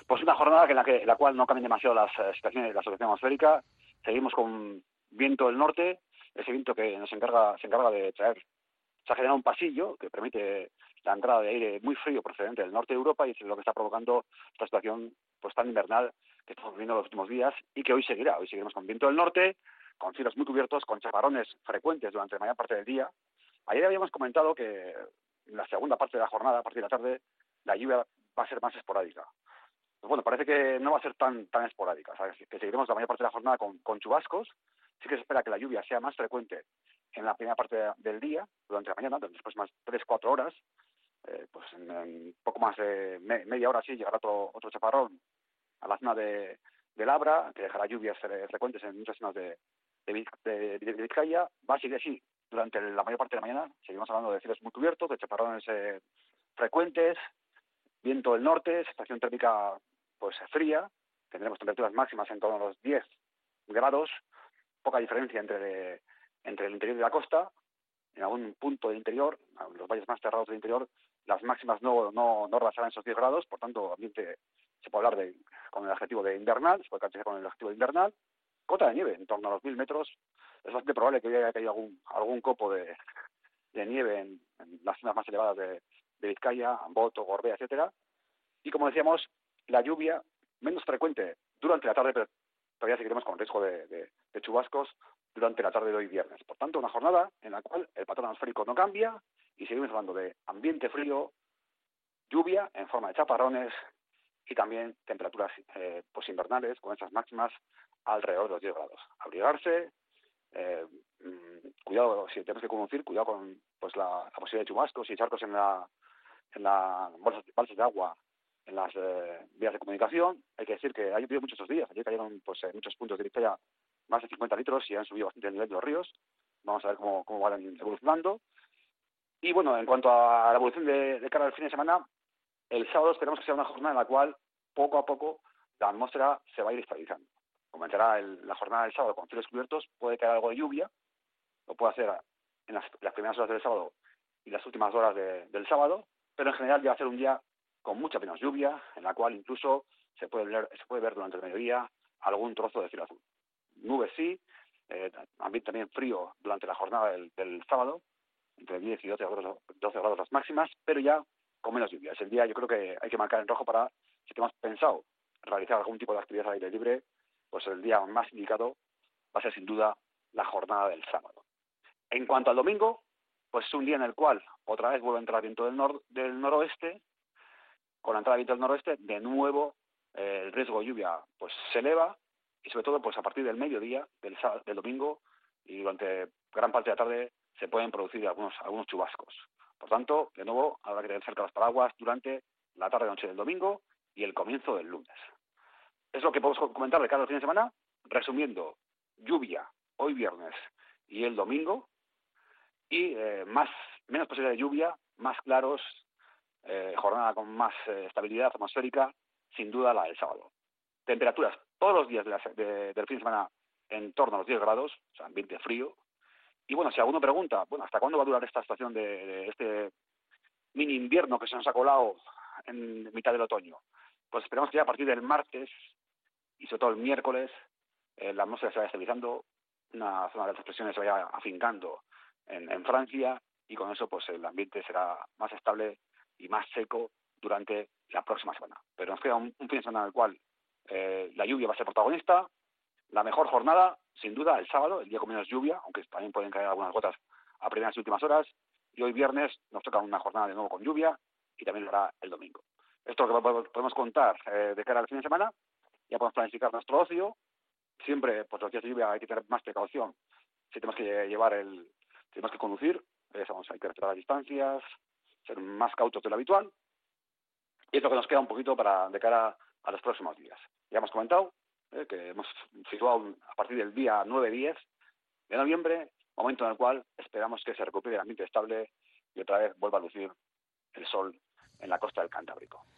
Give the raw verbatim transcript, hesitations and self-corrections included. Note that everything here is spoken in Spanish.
Pues una jornada en la, que, en la cual no cambian demasiado las eh, situaciones de la situación atmosférica. Seguimos con viento del norte, ese viento que nos encarga, se encarga de traer, se ha generado un pasillo que permite la entrada de aire muy frío procedente del norte de Europa, y es lo que está provocando esta situación pues tan invernal que estamos viviendo los últimos días y que hoy seguirá. Hoy seguiremos con viento del norte, con cielos muy cubiertos, con chaparrones frecuentes durante la mayor parte del día. Ayer habíamos comentado que en la segunda parte de la jornada, a partir de la tarde, la lluvia va a ser más esporádica. Pues bueno, parece que no va a ser tan tan esporádica, ¿sabes? Que seguiremos la mayor parte de la jornada con, con chubascos. Sí que se espera que la lluvia sea más frecuente en la primera parte de, del día, durante la mañana, durante las próximas tres cuatro horas. Eh, pues en, en poco más de me, media hora sí llegará otro, otro chaparrón a la zona de, de Labra, que dejará lluvias eh, frecuentes en muchas zonas de, de, de, de Vizcaya. Va a seguir así durante la mayor parte de la mañana. Seguimos hablando de cielos muy cubiertos, de chaparrones eh, frecuentes, viento del norte, estación térmica pues fría. Tendremos temperaturas máximas en torno a los diez grados, poca diferencia entre, entre el interior y la costa. En algún punto del interior, en los valles más cerrados del interior, las máximas no, no, no rebasarán esos diez grados, por tanto, ambiente se puede hablar de, con el adjetivo de invernal, se puede caracterizar con el adjetivo de invernal. Cota de nieve, en torno a los mil metros. Es bastante probable que haya caído algún, algún copo de, de nieve en, en las zonas más elevadas de, de Vizcaya, Amboto, Gorbea, etcétera. Y como decíamos, la lluvia menos frecuente durante la tarde, pero todavía seguiremos con riesgo de, de, de chubascos durante la tarde de hoy viernes. Por tanto, una jornada en la cual el patrón atmosférico no cambia y seguimos hablando de ambiente frío, lluvia en forma de chaparrones y también temperaturas eh, pues invernales con esas máximas alrededor de los diez grados. Abrigarse, eh, mmm, cuidado, si tenemos que conducir, cuidado con pues la, la posibilidad de chubascos y charcos en la en la bolsas, balsas de agua, en las eh, vías de comunicación. Hay que decir que ha llovido muchos estos días. Ayer cayeron pues en muchos puntos de Vizcaya más de cincuenta litros y han subido bastante el nivel de los ríos. Vamos a ver cómo, cómo van evolucionando. Y bueno, en cuanto a la evolución de, de cara al fin de semana, el sábado esperamos que sea una jornada en la cual poco a poco la atmósfera se va a ir estabilizando. Comenzará el, la jornada del sábado con cielos cubiertos, puede caer algo de lluvia, lo puede hacer en las, las primeras horas del sábado y las últimas horas de, del sábado, pero en general ya va a ser un día con mucha menos lluvia, en la cual incluso se puede ver, se puede ver durante el mediodía algún trozo de cielo azul. Nubes sí, eh, ambiente también frío durante la jornada del, del sábado, entre diez y doce grados, doce grados las máximas, pero ya con menos lluvia. Es el día, yo creo que hay que marcar en rojo para, si tenemos pensado realizar algún tipo de actividad al aire libre, pues el día más indicado va a ser sin duda la jornada del sábado. En cuanto al domingo, pues es un día en el cual otra vez vuelve a entrar viento del, nor del noroeste. Con la entrada de viento del noroeste, de nuevo eh, el riesgo de lluvia pues se eleva, y sobre todo pues a partir del mediodía del, sábado, del domingo y durante gran parte de la tarde se pueden producir algunos, algunos chubascos. Por tanto, de nuevo, habrá que tener cerca los paraguas durante la tarde-noche del domingo y el comienzo del lunes. Es lo que podemos comentar de cara al fin de semana. Resumiendo, lluvia hoy viernes y el domingo, y eh, más menos posibilidad de lluvia, más claros, eh, jornada con más eh, estabilidad atmosférica, sin duda la del sábado. Temperaturas todos los días de la, de, del fin de semana en torno a los diez grados, o sea, ambiente frío. Y bueno, si alguno pregunta, bueno, ¿hasta cuándo va a durar esta situación de, de este mini invierno que se nos ha colado en mitad del otoño? Pues esperamos que ya a partir del martes y sobre todo el miércoles eh, la atmósfera se vaya estabilizando, una zona de altas presiones se vaya afincando en, en Francia, y con eso pues el ambiente será más estable y más seco durante la próxima semana. Pero nos queda un, un fin de semana en el cual eh, la lluvia va a ser protagonista. La mejor jornada, sin duda, el sábado, el día con menos lluvia, aunque también pueden caer algunas gotas a primeras y últimas horas. Y hoy viernes nos toca una jornada de nuevo con lluvia, y también lo hará el domingo. Esto es lo que podemos contar eh, de cara al fin de semana. Ya podemos planificar nuestro ocio. Siempre, pues los días de lluvia hay que tener más precaución. Si tenemos que llevar el, si tenemos que conducir, eh, vamos, hay que respetar las distancias, ser más cautos de lo habitual. Y es lo que nos queda un poquito para de cara a los próximos días. Ya hemos comentado eh, que hemos situado a partir del día nueve diez de noviembre, momento en el cual esperamos que se recupere el ambiente estable y otra vez vuelva a lucir el sol en la costa del Cantábrico.